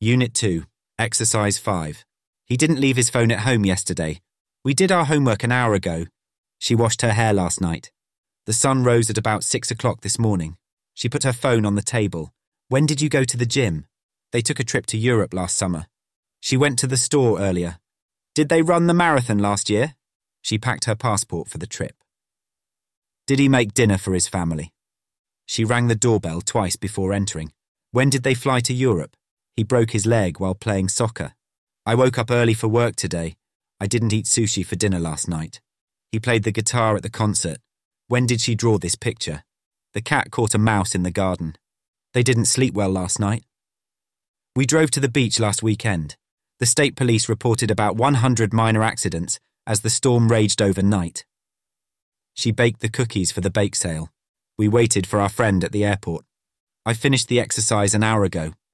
Unit 2, Exercise 5. He didn't leave his phone at home yesterday. We did our homework an hour ago. She washed her hair last night. The sun rose at about 6 o'clock this morning. She put her phone on the table. When did you go to the gym? They took a trip to Europe last summer. She went to the store earlier. Did they run the marathon last year? She packed her passport for the trip. Did he make dinner for his family? She rang the doorbell twice before entering. When did they fly to Europe? He broke his leg while playing soccer. I woke up early for work today. I didn't eat sushi for dinner last night. He played the guitar at the concert. When did she draw this picture? The cat caught a mouse in the garden. They didn't sleep well last night. We drove to the beach last weekend. The state police reported about 100 minor accidents as the storm raged overnight. She baked the cookies for the bake sale. We waited for our friend at the airport. I finished the exercise an hour ago.